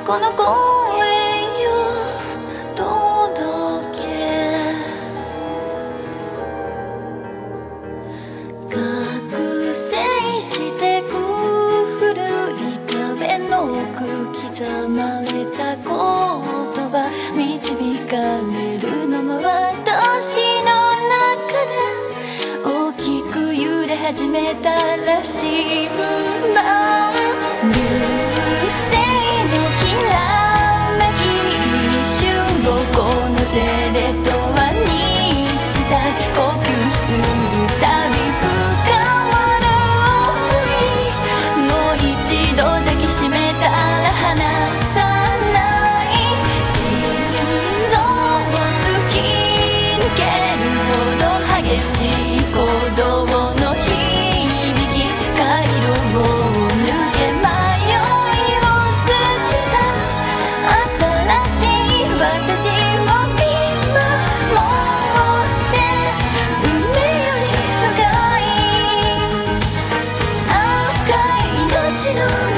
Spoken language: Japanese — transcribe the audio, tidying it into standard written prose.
この声を届け、覚醒してく古い壁の奥刻まれた言葉、導かれるのも私の中で大きく揺れ始めたらしい。流星のきらめき一瞬をこの手で永遠にしたい。呼吸するたび深まる想い、もう一度抱きしめたら離さない。心臓を突き抜けるほど激しい鼓動の響き、回路を抜け迷いを捨てた新しい私を見守って、海より深い赤い命の